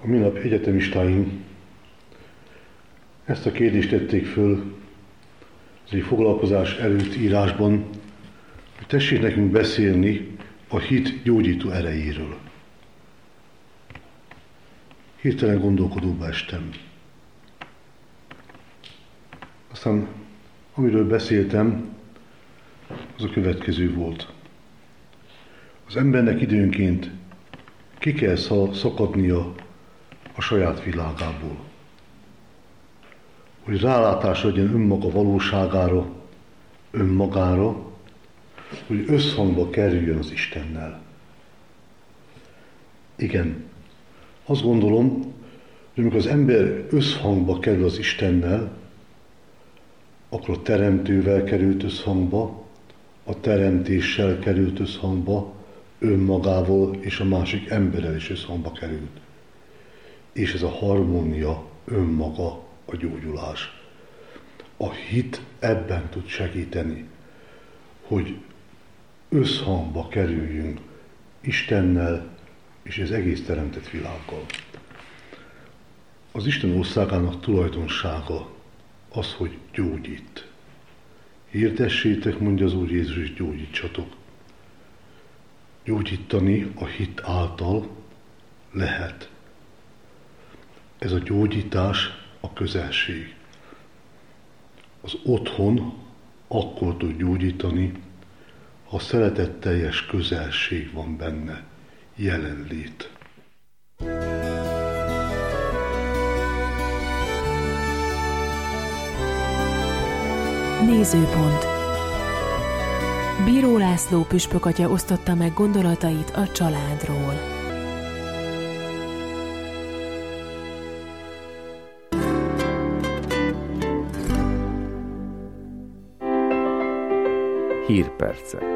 A minap egyetemistáim ezt a kérdést tették föl az egy foglalkozás előtt írásban, hogy tessék nekünk beszélni a hit gyógyító erejéről. Hirtelen gondolkodóba estem. Aztán, amiről beszéltem, az a következő volt. Az embernek időnként ki kell szakadnia a saját világából. Hogy rálátás legyen önmaga valóságára, önmagára, hogy összhangba kerüljön az Istennel. Igen, azt gondolom, hogy amikor az ember összhangba kerül az Istennel, akkor a Teremtővel került összhangba, a teremtéssel került összhangba, önmagával és a másik emberrel is összhangba került. És ez a harmónia önmaga a gyógyulás. A hit ebben tud segíteni, hogy összhangba kerüljünk Istennel és az egész teremtett világgal. Az Isten országának tulajdonsága az, hogy gyógyít. Hirdessétek, mondja az Úr Jézus, és gyógyítsatok. Gyógyítani a hit által lehet. Ez a gyógyítás a közelség. Az otthon akkor tud gyógyítani, ha szeretetteljes közelség van benne, jelenlét. Nézőpont. Bíró László püspökatya osztotta meg gondolatait a családról. Hírpercek.